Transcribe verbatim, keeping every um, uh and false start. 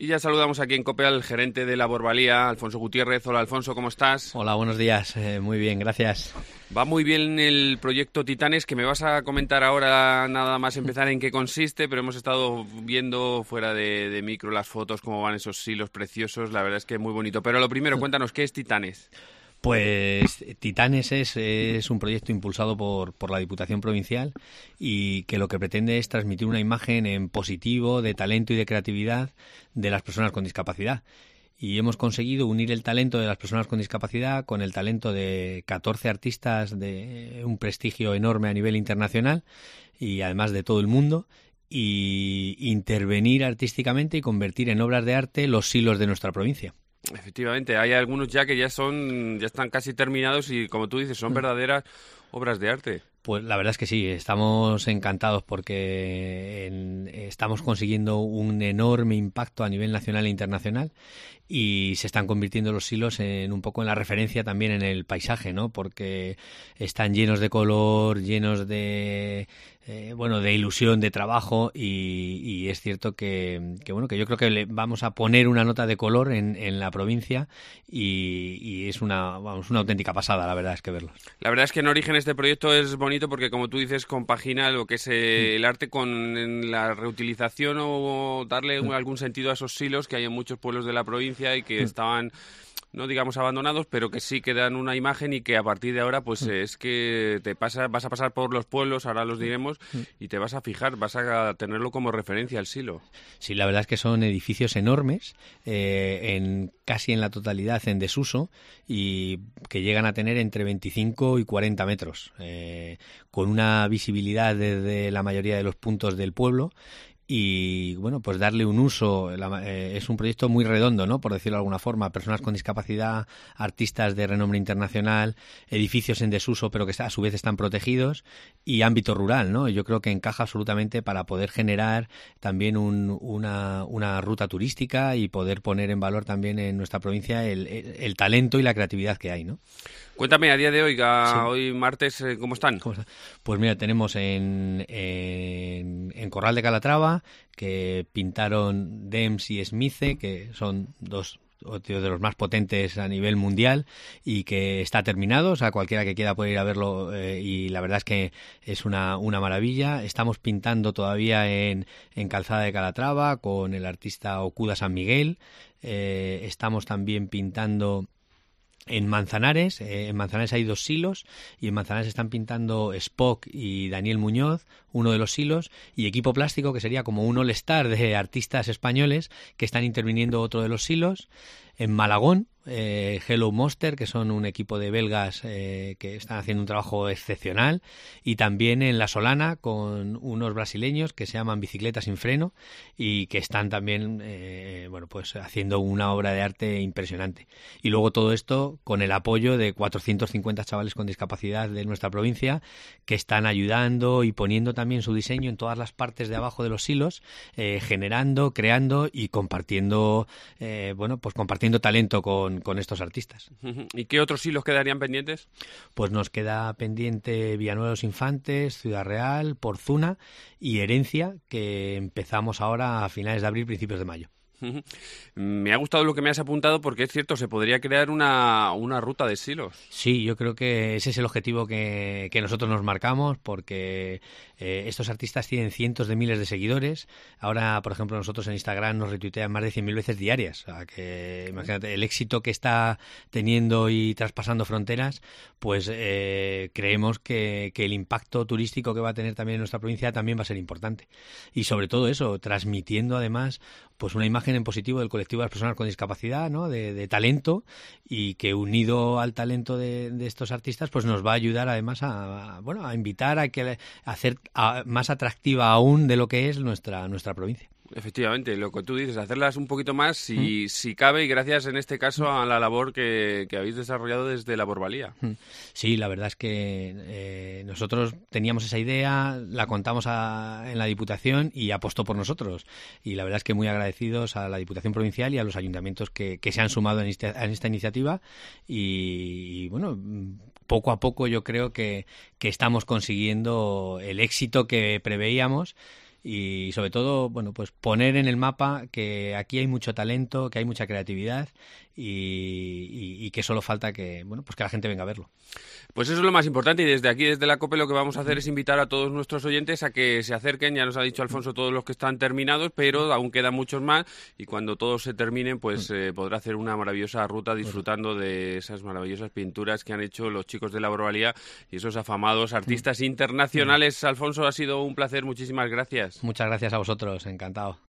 Y ya saludamos aquí en COPE al gerente de Labor Valía, Alfonso Gutiérrez. Hola, Alfonso, ¿cómo estás? Hola, buenos días. Eh, muy bien, gracias. Va muy bien el proyecto Titanes, que me vas a comentar ahora nada más empezar en qué consiste, pero hemos estado viendo fuera de, de micro las fotos, cómo van esos silos preciosos. La verdad es que es muy bonito. Pero lo primero, cuéntanos, ¿qué es Titanes? Pues Titanes es, es un proyecto impulsado por, por la Diputación Provincial y que lo que pretende es transmitir una imagen en positivo de talento y de creatividad de las personas con discapacidad. Y hemos conseguido unir el talento de las personas con discapacidad con el talento de catorce artistas de un prestigio enorme a nivel internacional y además de todo el mundo, y intervenir artísticamente y convertir en obras de arte los silos de nuestra provincia. Efectivamente, hay algunos ya que ya son, ya están casi terminados y, como tú dices, son verdaderas obras de arte. Pues la verdad es que sí, estamos encantados porque en, estamos consiguiendo un enorme impacto a nivel nacional e internacional y se están convirtiendo los silos en un poco en la referencia también en el paisaje, ¿no? Porque están llenos de color, llenos de eh, bueno, de ilusión, de trabajo y, y es cierto que, que bueno, que yo creo que le vamos a poner una nota de color en, en la provincia y, y es una, vamos, una auténtica pasada, la verdad es que verlos. La verdad es que en origen este proyecto es bonito porque, como tú dices, compagina lo que es eh, el arte con la reutilización o darle algún sentido a esos silos que hay en muchos pueblos de la provincia y que estaban, no digamos abandonados, pero que sí que dan una imagen y que a partir de ahora pues es que te pasa, vas a pasar por los pueblos, ahora los diremos, y te vas a fijar, vas a tenerlo como referencia al silo. Sí, la verdad es que son edificios enormes, eh, en casi en la totalidad en desuso y que llegan a tener entre veinticinco y cuarenta metros, eh, con una visibilidad desde la mayoría de los puntos del pueblo. Y bueno, pues darle un uso, la, eh, es un proyecto muy redondo, ¿no? Por decirlo de alguna forma, personas con discapacidad, artistas de renombre internacional, edificios en desuso pero que a su vez están protegidos y ámbito rural, ¿no? Yo creo que encaja absolutamente para poder generar también un, una, una ruta turística y poder poner en valor también en nuestra provincia el, el, el talento y la creatividad que hay, ¿no? Cuéntame, a día de hoy, a Sí. hoy martes, ¿cómo están? ¿Cómo está? Pues mira, tenemos en, en, en Corral de Calatrava, que pintaron Dems y Smice, que son dos de los más potentes a nivel mundial y que está terminado, o sea, cualquiera que quiera puede ir a verlo eh, y la verdad es que es una, una maravilla. Estamos pintando todavía en, en Calzada de Calatrava con el artista Okuda San Miguel, eh, estamos también pintando en Manzanares, eh, en Manzanares hay dos silos y en Manzanares están pintando Spock y Daniel Muñoz, uno de los silos, y Equipo Plástico, que sería como un all-star de artistas españoles que están interviniendo otro de los silos. En Malagón, eh, Hello Monster, que son un equipo de belgas eh, que están haciendo un trabajo excepcional, y también en La Solana con unos brasileños que se llaman Bicicleta Sin Freno y que están también eh, bueno, pues haciendo una obra de arte impresionante. Y luego todo esto con el apoyo de cuatrocientos cincuenta chavales con discapacidad de nuestra provincia que están ayudando y poniendo también su diseño en todas las partes de abajo de los silos, eh, generando, creando y compartiendo, eh, bueno, pues compartiendo talento con, con estos artistas. ¿Y qué otros hilos quedarían pendientes? Pues nos queda pendiente Villanueva de los Infantes, Ciudad Real, Porzuna y Herencia, que empezamos ahora a finales de abril, principios de mayo. Me ha gustado lo que me has apuntado porque es cierto, se podría crear una, una ruta de silos. Sí, yo creo que ese es el objetivo que, que nosotros nos marcamos porque eh, estos artistas tienen cientos de miles de seguidores. Ahora, por ejemplo, nosotros en Instagram nos retuitean más de cien mil veces diarias. O sea, que imagínate, el éxito que está teniendo y traspasando fronteras, pues eh, creemos que, que el impacto turístico que va a tener también en nuestra provincia también va a ser importante. Y sobre todo eso, transmitiendo además pues una imagen en positivo del colectivo de las personas con discapacidad, ¿no? De, de talento, y que unido al talento de, de estos artistas pues nos va a ayudar además a, a bueno a invitar a que a hacer a, más atractiva aún de lo que es nuestra nuestra provincia. Efectivamente, lo que tú dices, hacerlas un poquito más si, ¿Mm? si cabe, y gracias en este caso a la labor que, que habéis desarrollado desde Labor Valía. Sí, la verdad es que eh, nosotros teníamos esa idea, la contamos a, en la Diputación y apostó por nosotros. Y la verdad es que muy agradecidos a la Diputación Provincial y a los ayuntamientos que, que se han sumado en, este, en esta iniciativa. Y, y bueno, poco a poco yo creo que, que estamos consiguiendo el éxito que preveíamos. y sobre todo, bueno, pues poner en el mapa que aquí hay mucho talento, que hay mucha creatividad y, y, y que solo falta que, bueno, pues que la gente venga a verlo. Pues eso es lo más importante, y desde aquí, desde la COPE, lo que vamos a hacer es invitar a todos nuestros oyentes a que se acerquen. Ya nos ha dicho Alfonso todos los que están terminados, pero aún quedan muchos más, y cuando todos se terminen, pues eh, podrá hacer una maravillosa ruta disfrutando de esas maravillosas pinturas que han hecho los chicos de la Borbalía y esos afamados artistas internacionales. Alfonso, ha sido un placer, muchísimas gracias. Muchas gracias a vosotros, encantado.